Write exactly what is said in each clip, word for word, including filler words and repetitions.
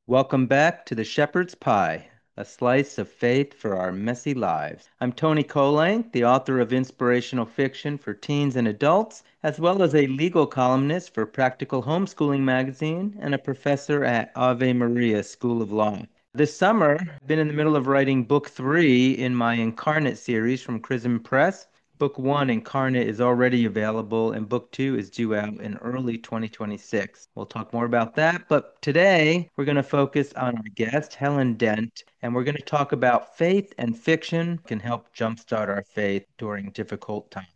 Welcome back to the Shepherd's Pie, a slice of faith for our messy lives. I'm Tony Kolang, the author of inspirational fiction for teens and adults, as well as a legal columnist for Practical Homeschooling magazine and a professor at Ave Maria School of Law. This summer, I've been in the middle of writing book three in my Incarnate series from Chrism Press. Book one, Incarnate, is already available, and book two is due out in early twenty twenty-six. We'll talk more about that, but today we're going to focus on our guest, Helen Dent, and we're going to talk about faith and fiction can help jumpstart our faith during difficult times.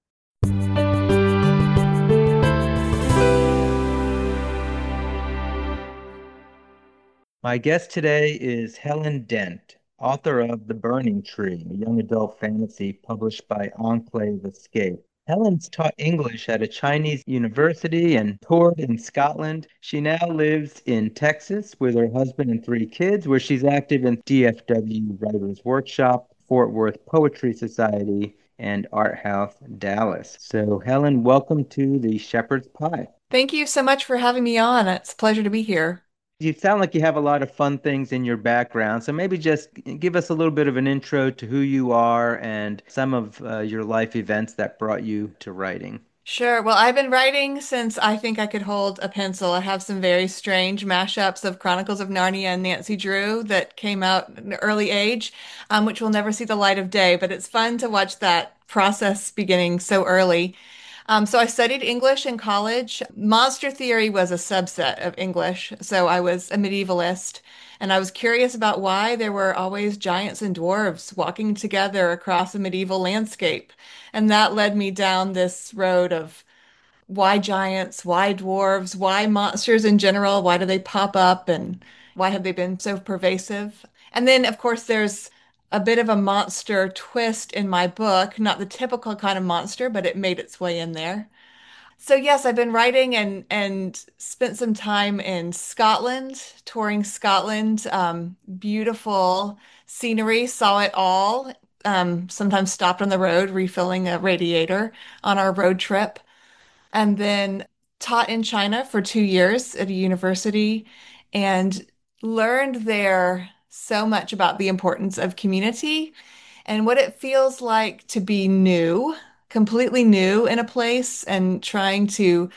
My guest today is Helen Dent, author of The Burning Tree, a young adult fantasy published by Enclave Escape. Helen's taught English at a Chinese university and toured in Scotland. She now lives in Texas with her husband and three kids, where she's active in D F W Writers Workshop, Fort Worth Poetry Society, and Art House Dallas. So, Helen, welcome to the Shepherd's Pie. Thank you so much for having me on. It's a pleasure to be here. You sound like you have a lot of fun things in your background. So maybe just give us a little bit of an intro to who you are and some of uh, your life events that brought you to writing. Sure. Well, I've been writing since I think I could hold a pencil. I have some very strange mashups of Chronicles of Narnia and Nancy Drew that came out at an early age, um, which will never see the light of day, but it's fun to watch that process beginning so early. Um, so I studied English in college. Monster theory was a subset of English. So I was a medievalist, and I was curious about why there were always giants and dwarves walking together across a medieval landscape. And that led me down this road of why giants, why dwarves, why monsters in general, why do they pop up, and why have they been so pervasive? And then, of course, there's a bit of a monster twist in my book, not the typical kind of monster, but it made its way in there. So yes, I've been writing and and spent some time in Scotland, touring Scotland. Um, beautiful scenery, saw it all. Um, sometimes stopped on the road, refilling a radiator on our road trip, and then taught in China for two years at a university and learned there so much about the importance of community and what it feels like to be new, completely new in a place and trying to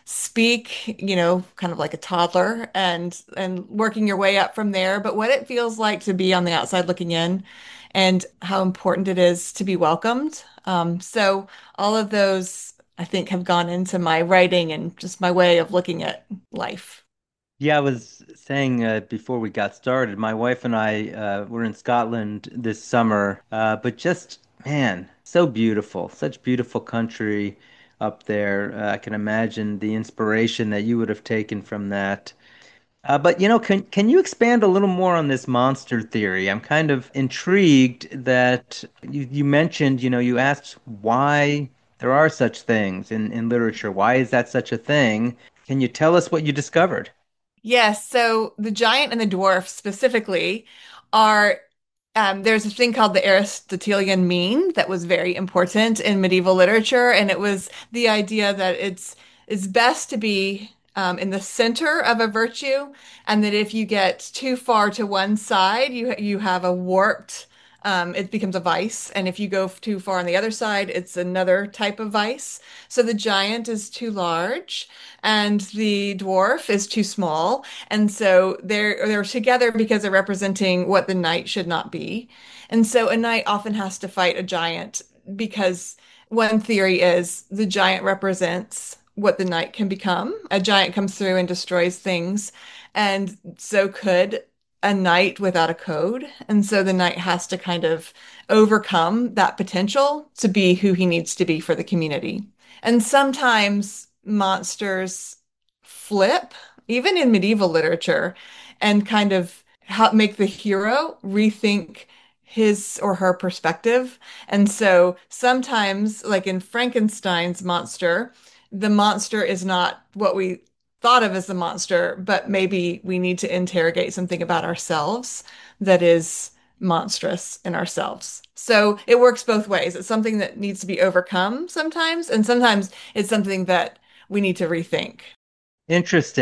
speak, you know, kind of like a toddler and and working your way up from there, but what it feels like to be on the outside looking in and how important it is to be welcomed. Um, so all of those, I think, have gone into my writing and just my way of looking at life. Yeah, I was saying uh, before we got started, my wife and I uh, were in Scotland this summer, uh, but just, man, so beautiful, such beautiful country up there. Uh, I can imagine the inspiration that you would have taken from that. Uh, but you know, can can you expand a little more on this monster theory? I'm kind of intrigued that you, you mentioned, you know, you asked why there are such things in, in literature. Why is that such a thing? Can you tell us what you discovered? Yes, so the giant and the dwarf specifically are um, there's a thing called the Aristotelian mean that was very important in medieval literature, and it was the idea that it's it's best to be um, in the center of a virtue, and that if you get too far to one side, you you have a warped um, it becomes a vice, and if you go too far on the other side, it's another type of vice. So the giant is too large, and the dwarf is too small, and so they're they're together because they're representing what the knight should not be. And so a knight often has to fight a giant because one theory is the giant represents what the knight can become. A giant comes through and destroys things, and so could a knight without a code. And so the knight has to kind of overcome that potential to be who he needs to be for the community. And sometimes monsters flip, even in medieval literature, and kind of help make the hero rethink his or her perspective. And so sometimes, like in Frankenstein's monster, the monster is not what we thought of as the monster, but maybe we need to interrogate something about ourselves that is monstrous in ourselves. So it works both ways. It's something that needs to be overcome sometimes, and sometimes it's something that we need to rethink. Interesting.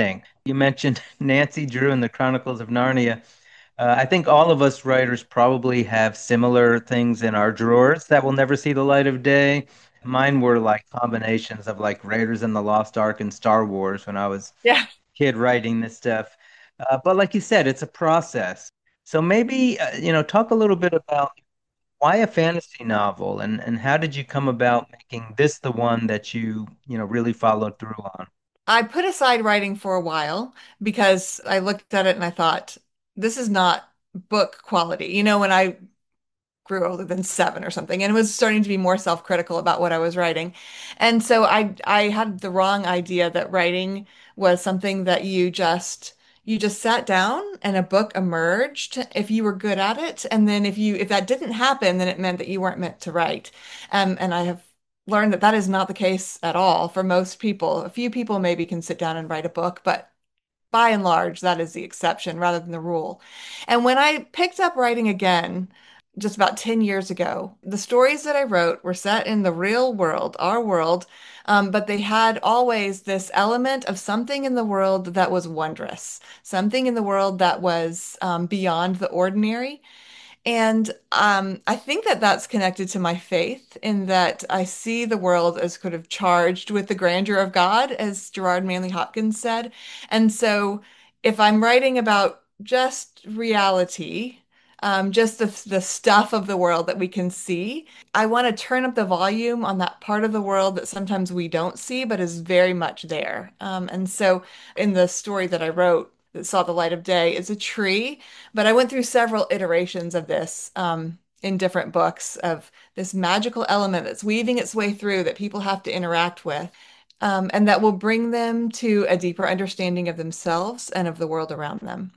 You mentioned Nancy Drew in the Chronicles of Narnia. Uh, I think all of us writers probably have similar things in our drawers that will never see the light of day. Mine were like combinations of like Raiders and the Lost Ark and Star Wars when I was Yeah. a kid writing this stuff. Uh, but like you said, it's a process. So maybe, uh, you know, talk a little bit about why a fantasy novel and, and how did you come about making this the one that you, you know, really followed through on? I put aside writing for a while because I looked at it and I thought, this is not book quality. You know, when I grew older than seven or something and was starting to be more self-critical about what I was writing. And so I I had the wrong idea that writing was something that you just you just sat down and a book emerged if you were good at it. And then if you if that didn't happen, then it meant that you weren't meant to write. Um, and I have learned that that is not the case at all for most people. A few people maybe can sit down and write a book, but by and large, that is the exception rather than the rule. And when I picked up writing again, just about ten years ago, the stories that I wrote were set in the real world, our world, um, but they had always this element of something in the world that was wondrous, something in the world that was um, beyond the ordinary. And um, I think that that's connected to my faith in that I see the world as kind of charged with the grandeur of God, as Gerard Manley Hopkins said. And so if I'm writing about just reality, um, just the, the stuff of the world that we can see, I want to turn up the volume on that part of the world that sometimes we don't see, but is very much there. Um, and so in the story that I wrote, that saw the light of day is a tree. But I went through several iterations of this um, in different books of this magical element that's weaving its way through that people have to interact with, um, and that will bring them to a deeper understanding of themselves and of the world around them.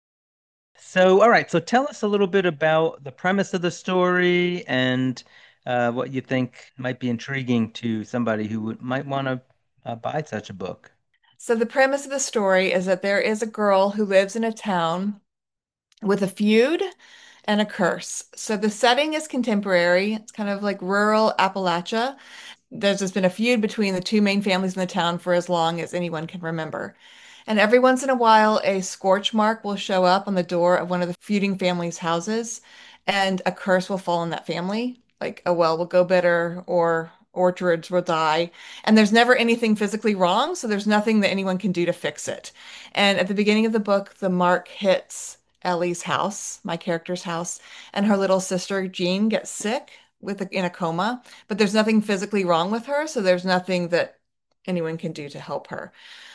So, all right, so tell us a little bit about the premise of the story and uh, what you think might be intriguing to somebody who would, might want to uh, buy such a book. So the premise of the story is that there is a girl who lives in a town with a feud and a curse. So the setting is contemporary. It's kind of like rural Appalachia. There's just been a feud between the two main families in the town for as long as anyone can remember. And every once in a while, a scorch mark will show up on the door of one of the feuding families' houses, and a curse will fall on that family. Like a well will go bitter, or orchards will die. And there's never anything physically wrong, so there's nothing that anyone can do to fix it. And at the beginning of the book, the mark hits Ellie's house, my character's house, and her little sister Jean gets sick with a, in a coma, but there's nothing physically wrong with her, so there's nothing that anyone can do to help her.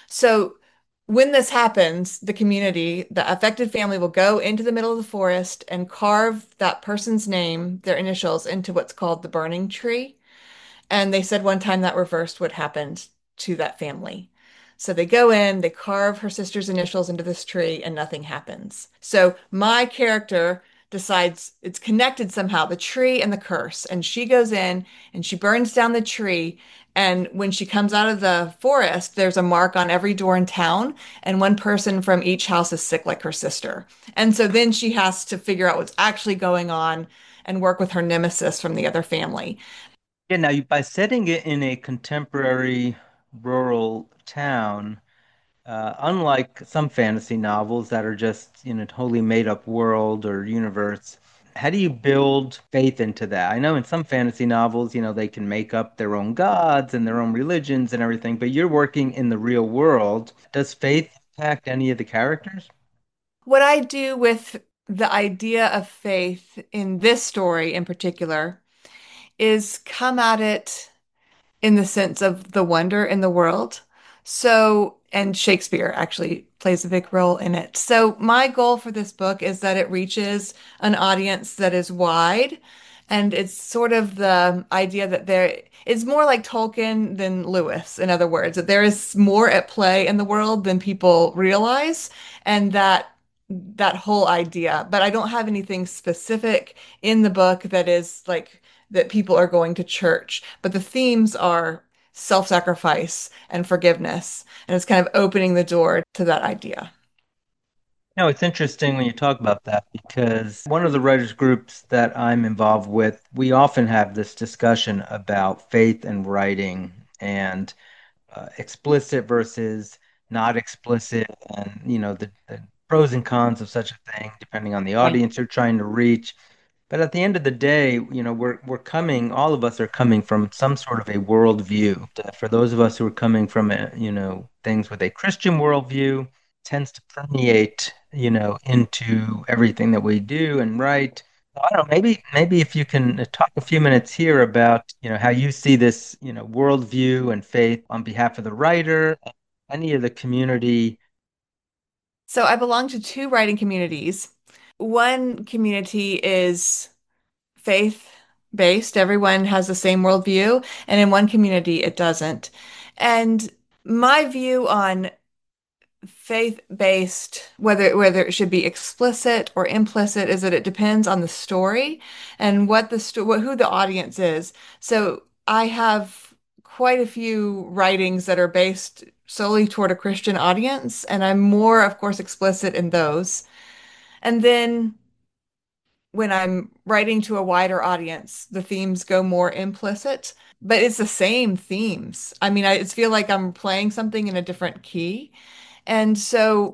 So when this happens, the community, the affected family will go into the middle of the forest and carve that person's name, their initials, into what's called the burning tree. And they said one time that reversed what happened to that family. So they go in, they carve her sister's initials into this tree, and nothing happens. So my character decides it's connected somehow, the tree and the curse. And she goes in and she burns down the tree. And when she comes out of the forest, there's a mark on every door in town, and one person from each house is sick like her sister. And so then she has to figure out what's actually going on and work with her nemesis from the other family. Yeah, now you, by setting it in a contemporary rural town, uh, unlike some fantasy novels that are just in a totally made up world or universe, how do you build faith into that? I know in some fantasy novels, you know, they can make up their own gods and their own religions and everything, but you're working in the real world. Does faith impact any of the characters? What I do with the idea of faith in this story in particular is come at it in the sense of the wonder in the world. So, and Shakespeare actually plays a big role in it. So, my goal for this book is that it reaches an audience that is wide. And it's sort of the idea that there it's more like Tolkien than Lewis, in other words, that there is more at play in the world than people realize. And that that whole idea, but I don't have anything specific in the book that is like that people are going to church, but the themes are self-sacrifice and forgiveness, and it's kind of opening the door to that idea. No, it's interesting when you talk about that because one of the writers groups that I'm involved with, we often have this discussion about faith and writing and uh, explicit versus not explicit, and you know the, the pros and cons of such a thing, depending on the Right. audience you're trying to reach. But at the end of the day, you know, we're we're coming, all of us are coming from some sort of a worldview. For those of us who are coming from a, you know, things with a Christian worldview, tends to permeate, you know, into everything that we do and write. So I don't know, maybe maybe if you can uh, talk a few minutes here about, you know, how you see this, you know, worldview and faith on behalf of the writer, any of the community. So I belong to two writing communities. One community is faith-based. Everyone has the same worldview, and in one community it doesn't. And my view on faith-based, whether whether it should be explicit or implicit, is that it depends on the story and what the sto what, who the audience is. So I have quite a few writings that are based solely toward a Christian audience, and I'm more, of course, explicit in those. And then when I'm writing to a wider audience, the themes go more implicit, but it's the same themes. I mean, I it's feel like I'm playing something in a different key. And so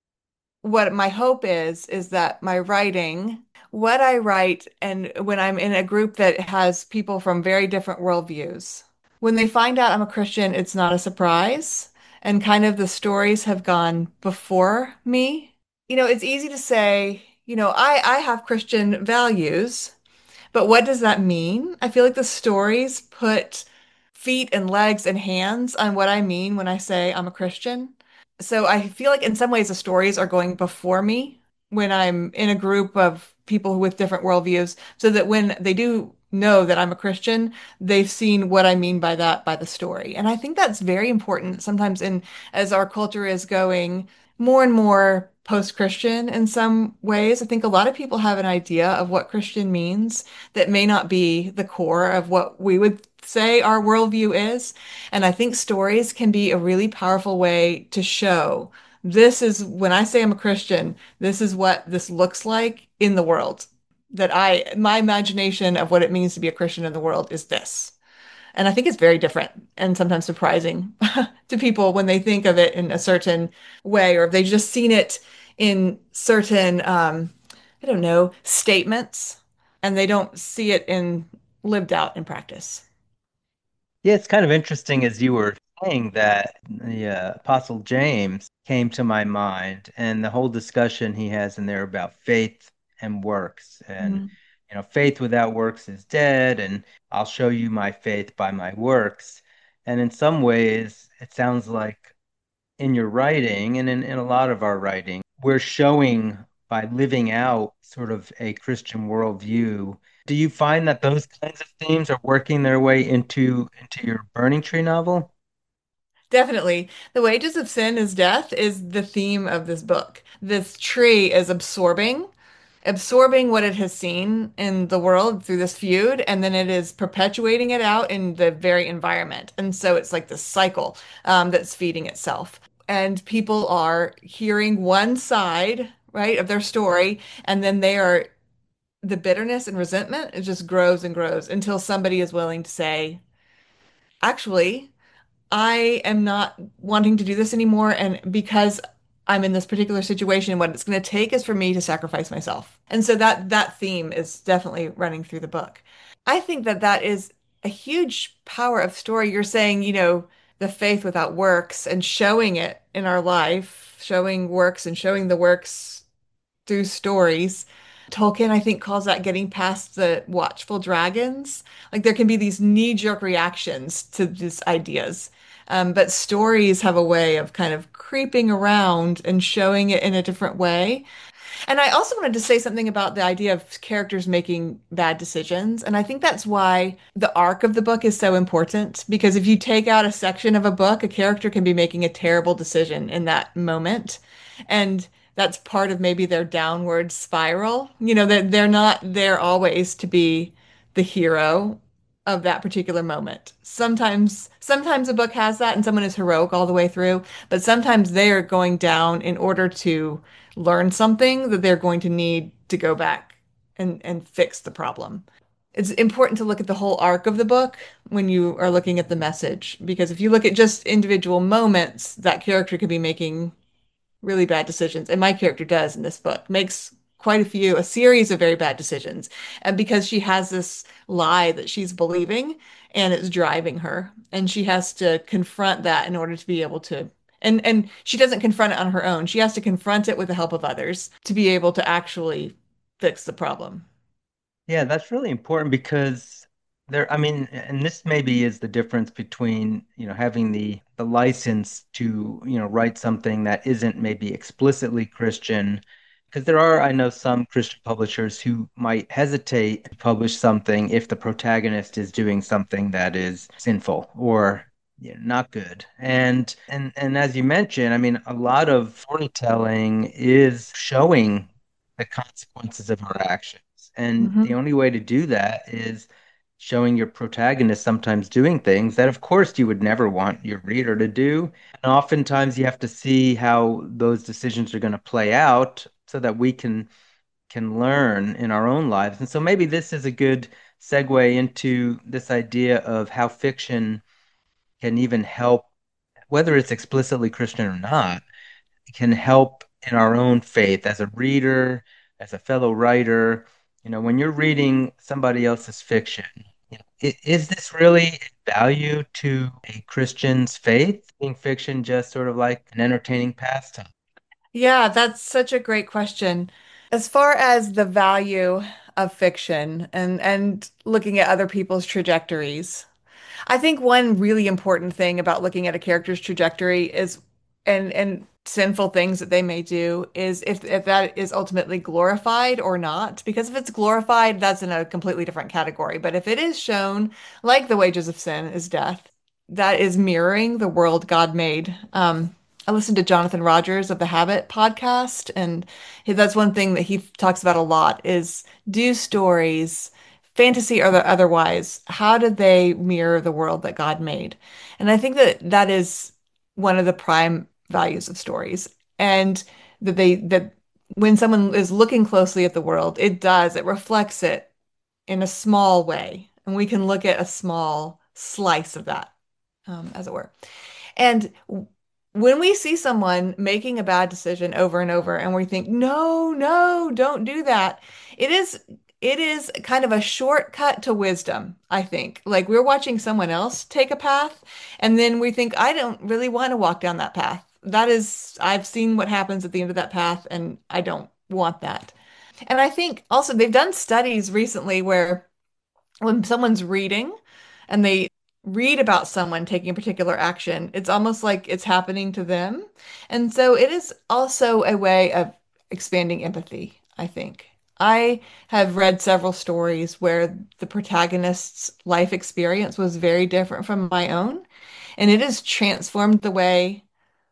what my hope is is that my writing, what I write, and when I'm in a group that has people from very different worldviews, when they find out I'm a Christian, it's not a surprise. And kind of the stories have gone before me. You know, it's easy to say, you know, I, I have Christian values, but what does that mean? I feel like the stories put feet and legs and hands on what I mean when I say I'm a Christian. So I feel like in some ways the stories are going before me when I'm in a group of people with different worldviews, so that when they do know that I'm a Christian, they've seen what I mean by that by the story. And I think that's very important sometimes in as our culture is going more and more post-Christian in some ways. I think a lot of people have an idea of what Christian means that may not be the core of what we would say our worldview is. And I think stories can be a really powerful way to show this is when I say I'm a Christian, this is what this looks like in the world. That I, my imagination of what it means to be a Christian in the world is this. And I think it's very different and sometimes surprising to people when they think of it in a certain way, or if they've just seen it in certain, um, I don't know, statements, and they don't see it in lived out in practice. Yeah, it's kind of interesting as you were saying that the uh, Apostle James came to my mind, and the whole discussion he has in there about faith and works. And, Mhm. you know, faith without works is dead, and I'll show you my faith by my works. And in some ways, it sounds like in your writing and in, in a lot of our writing, we're showing by living out sort of a Christian worldview. Do you find that those kinds of themes are working their way into into your Burning Tree novel? Definitely. The wages of sin is death is the theme of this book. This tree is absorbing, absorbing what it has seen in the world through this feud, and then it is perpetuating it out in the very environment. And so it's like this cycle um, that's feeding itself. And people are hearing one side, right, of their story, and then they are the bitterness and resentment, it just grows and grows until somebody is willing to say, actually, I am not wanting to do this anymore. And because I'm in this particular situation, what it's going to take is for me to sacrifice myself. And so that that theme is definitely running through the book. I think that that is a huge power of story. You're saying, you know, the faith without works and showing it in our life, showing works and showing the works through stories. Tolkien, I think, calls that getting past the watchful dragons. Like there can be these knee-jerk reactions to these ideas. Um, but stories have a way of kind of creeping around and showing it in a different way. And I also wanted to say something about the idea of characters making bad decisions. And I think that's why the arc of the book is so important. Because if you take out a section of a book, a character can be making a terrible decision in that moment. And that's part of maybe their downward spiral. You know, that they're not there always to be the hero of that particular moment. Sometimes, sometimes a book has that and someone is heroic all the way through, but sometimes they are going down in order to learn something that they're going to need to go back and and fix the problem. it's important to look at the whole arc of the book when you are looking at the message, because if you look at just individual moments, that character could be making really bad decisions. And my character does in this book, makes quite a few, a series of very bad decisions. And because she has this lie that she's believing and it's driving her, and she has to confront that in order to be able to. And and she doesn't confront it on her own. She has to confront it with the help of others to be able to actually fix the problem. Yeah, that's really important because there, I mean, and this maybe is the difference between, you know, having the the license to, you know, write something that isn't maybe explicitly Christian. Because there are, I know, some Christian publishers who might hesitate to publish something if the protagonist is doing something that is sinful or, you know, not good. And and and as you mentioned, I mean, a lot of storytelling is showing the consequences of our actions. And the Hmm. only way to do that is showing your protagonist sometimes doing things that, of course, you would never want your reader to do. And oftentimes you have to see how those decisions are going to play out so that we can can learn in our own lives. And so maybe this is a good segue into this idea of how fiction can even help, whether it's explicitly Christian or not, can help in our own faith as a reader, as a fellow writer. You know, when you're reading somebody else's fiction, you know, i- is this really value to a Christian's faith? Being fiction just sort of like an entertaining pastime? Yeah, that's such a great question. As far as the value of fiction and and looking at other people's trajectories, I think one really important thing about looking at a character's trajectory is and and sinful things that they may do is if if that is ultimately glorified or not. Because if it's glorified, that's in a completely different category. But if it is shown, like the wages of sin is death, that is mirroring the world God made. Um, I listened to Jonathan Rogers of the Habit podcast, and he, that's one thing that he talks about a lot is do stories fantasy or the otherwise, how did they mirror the world that God made? And I think that that is one of the prime values of stories. And that they that when someone is looking closely at the world, it does, it reflects it in a small way. And we can look at a small slice of that, um, as it were. And when we see someone making a bad decision over and over and we think, no, no, don't do that, it is it is kind of a shortcut to wisdom, I think. Like we're watching someone else take a path and then we think, I don't really want to walk down that path. That is, I've seen what happens at the end of that path and I don't want that. And I think also they've done studies recently where when someone's reading and they read about someone taking a particular action, it's almost like it's happening to them. And so it is also a way of expanding empathy, I think. I have read several stories where the protagonist's life experience was very different from my own, and it has transformed the way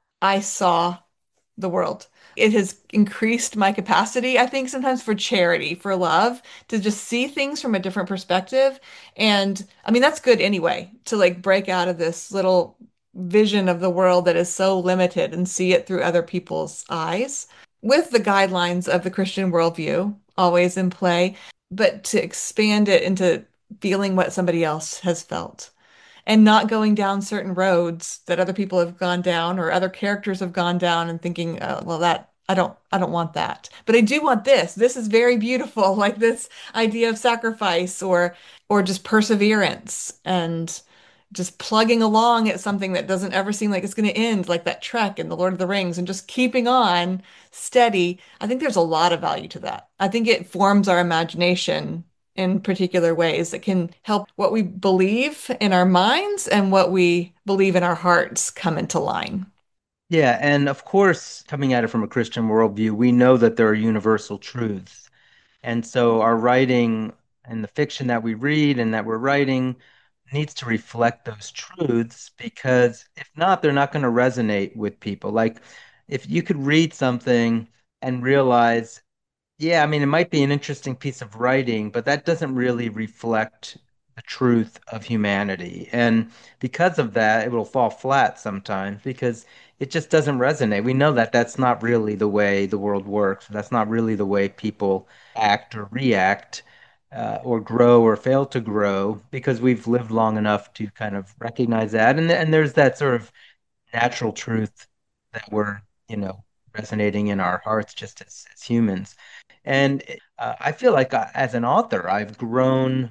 I saw the world. It has increased my capacity, I think, sometimes for charity, for love, to just see things from a different perspective. And I mean, that's good anyway, to like break out of this little vision of the world that is so limited and see it through other people's eyes with the guidelines of the Christian worldview always in play, but to expand it into feeling what somebody else has felt and not going down certain roads that other people have gone down or other characters have gone down and thinking, uh, well, that I don't I don't want that. But I do want this. This is very beautiful, like this idea of sacrifice or or just perseverance and just plugging along at something that doesn't ever seem like it's going to end, like that trek in The Lord of the Rings, and just keeping on steady. I think there's a lot of value to that. I think it forms our imagination in particular ways that can help what we believe in our minds and what we believe in our hearts come into line. Yeah, and of course, coming at it from a Christian worldview, we know that there are universal truths. And so our writing and the fiction that we read and that we're writing needs to reflect those truths because if not, they're not going to resonate with people. Like if you could read something and realize yeah, I mean, it might be an interesting piece of writing, but that doesn't really reflect the truth of humanity. And because of that, it will fall flat sometimes because it just doesn't resonate. We know that that's not really the way the world works. That's not really the way people act or react. uh, or grow or fail to grow because we've lived long enough to kind of recognize that. And, and there's that sort of natural truth that we're, you know, resonating in our hearts just as, as humans. And uh, I feel like uh, as an author, I've grown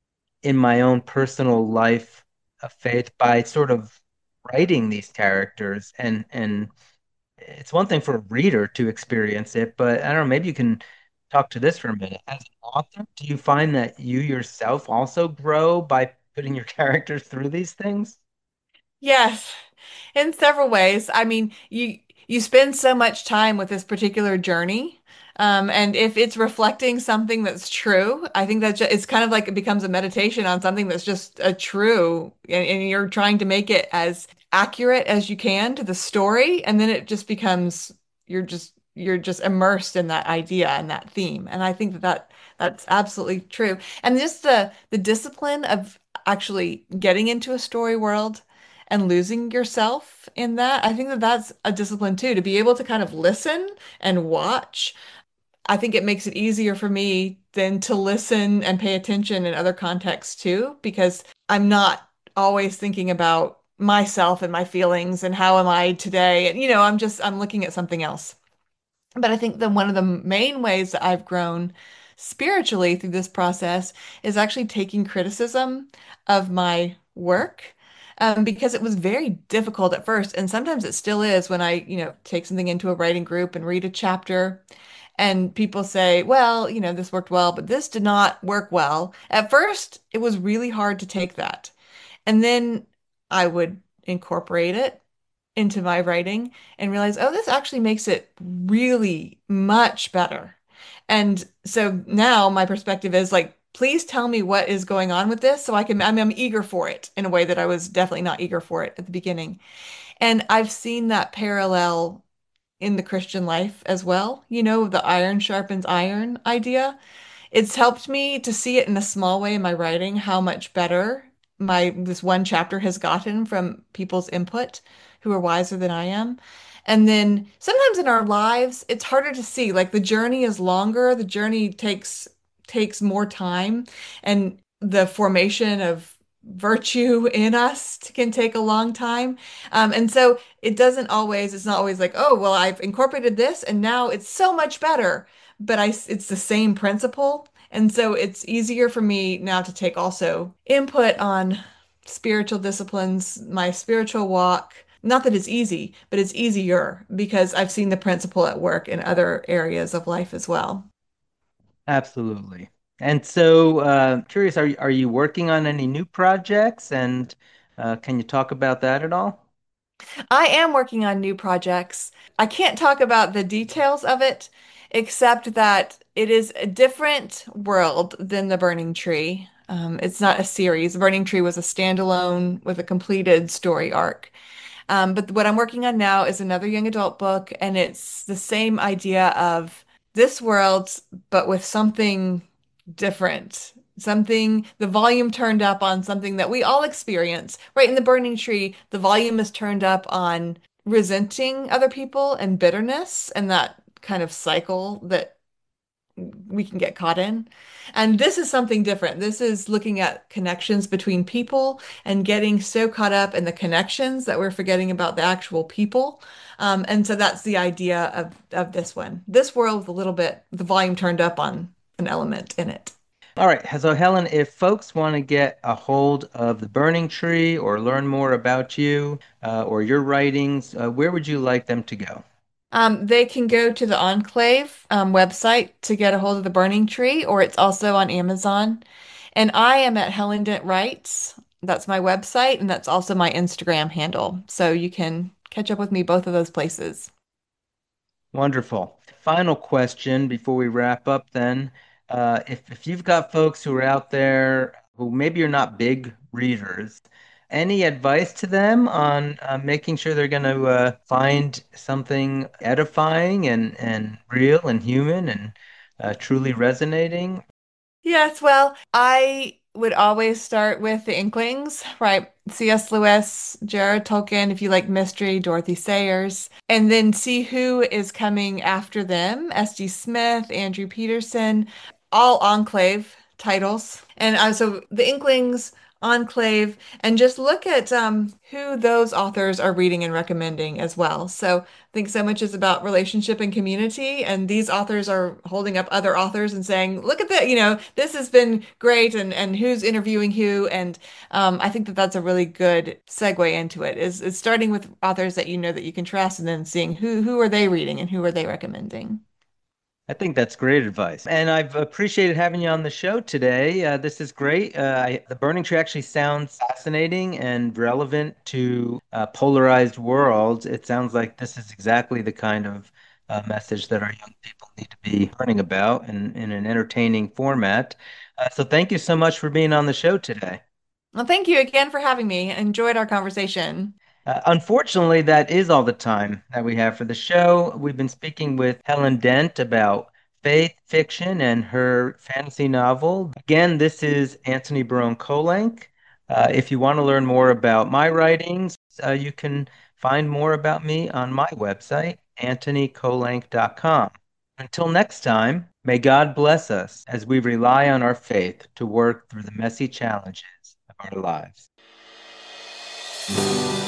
in my own personal life of faith by sort of writing these characters and and it's one thing for a reader to experience it, but I don't know, maybe you can talk to this for a minute. As an author, do you find that you yourself also grow by putting your characters through these things? Yes, in several ways. I mean, you you spend so much time with this particular journey. Um, and if it's reflecting something that's true, I think that ju- it's kind of like it becomes a meditation on something that's just a true, and, and you're trying to make it as accurate as you can to the story, and then it just becomes you're just you're just immersed in that idea and that theme. And I think that, that that's absolutely true. And just the the discipline of actually getting into a story world and losing yourself in that. I think that that's a discipline too, to be able to kind of listen and watch. I think it makes it easier for me than to listen and pay attention in other contexts too, because I'm not always thinking about myself and my feelings and how am I today. And, you know, I'm just, I'm looking at something else. But I think that one of the main ways that I've grown spiritually through this process is actually taking criticism of my work. Um, because it was very difficult at first, and sometimes it still is when I, you know, take something into a writing group and read a chapter, and people say, well, you know, this worked well, but this did not work well. At first, it was really hard to take that. And then I would incorporate it into my writing and realize, oh, this actually makes it really much better. And so now my perspective is like, please tell me what is going on with this so I can, I'm, I'm eager for it in a way that I was definitely not eager for it at the beginning. And I've seen that parallel in the Christian life as well. You know, the iron sharpens iron idea. It's helped me to see it in a small way in my writing, how much better my this one chapter has gotten from people's input who are wiser than I am. And then sometimes in our lives, it's harder to see. Like the journey is longer, the journey takes takes more time, and the formation of virtue in us can take a long time. Um, and so it doesn't always, it's not always like, oh, well, I've incorporated this and now it's so much better, but I, it's the same principle. And so it's easier for me now to take also input on spiritual disciplines, my spiritual walk. Not that it's easy, but it's easier because I've seen the principle at work in other areas of life as well. Absolutely. And so, uh, curious, are you, are you working on any new projects? And uh, can you talk about that at all? I am working on new projects. I can't talk about the details of it, except that it is a different world than The Burning Tree. Um, it's not a series. The Burning Tree was a standalone with a completed story arc. Um, but what I'm working on now is another young adult book, and it's the same idea of this world, but with something different. Something, the volume turned up on something that we all experience. Right in the Burning Tree, the volume is turned up on resenting other people and bitterness and that kind of cycle that we can get caught in. And this is something different. This is looking at connections between people and getting so caught up in the connections that we're forgetting about the actual people. Um, and so that's the idea of, of this one. This world with a little bit, the volume turned up on an element in it. All right. So, Helen, if folks want to get a hold of The Burning Tree or learn more about you uh, or your writings, uh, where would you like them to go? Um, they can go to the Enclave um, website to get a hold of the Burning Tree, or it's also on Amazon. And I am at Helen Dent Writes. That's my website, and that's also my Instagram handle. So you can catch up with me both of those places. Wonderful. Final question before we wrap up then. Uh, if, if you've got folks who are out there who maybe you're not big readers, any advice to them on uh, making sure they're going to uh, find something edifying and, and real and human and uh, truly resonating? Yes, well, I would always start with the Inklings, right? C S. Lewis, J R R. Tolkien, if you like mystery, Dorothy Sayers, and then see who is coming after them. S D. Smith, Andrew Peterson, all Enclave titles. And uh, so The Inklings, Enclave, and just look at um, who those authors are reading and recommending as well. So I think so much is about relationship and community, and these authors are holding up other authors and saying, "Look at that! You know, this has been great," and and who's interviewing who. And um, I think that that's a really good segue into it. Is is starting with authors that you know that you can trust, and then seeing who who are they reading and who are they recommending. I think that's great advice. And I've appreciated having you on the show today. Uh, this is great. Uh, I, the Burning Tree actually sounds fascinating and relevant to uh, polarized worlds. It sounds like this is exactly the kind of uh, message that our young people need to be learning about in, in an entertaining format. Uh, so thank you so much for being on the show today. Well, thank you again for having me. Enjoyed our conversation. Uh, unfortunately, that is all the time that we have for the show. We've been speaking with Helen Dent about faith fiction and her fantasy novel. Again, this is Anthony Barone Kolenc. Uh, if you want to learn more about my writings, uh, you can find more about me on my website, anthony kolenc dot com. Until next time, may God bless us as we rely on our faith to work through the messy challenges of our lives.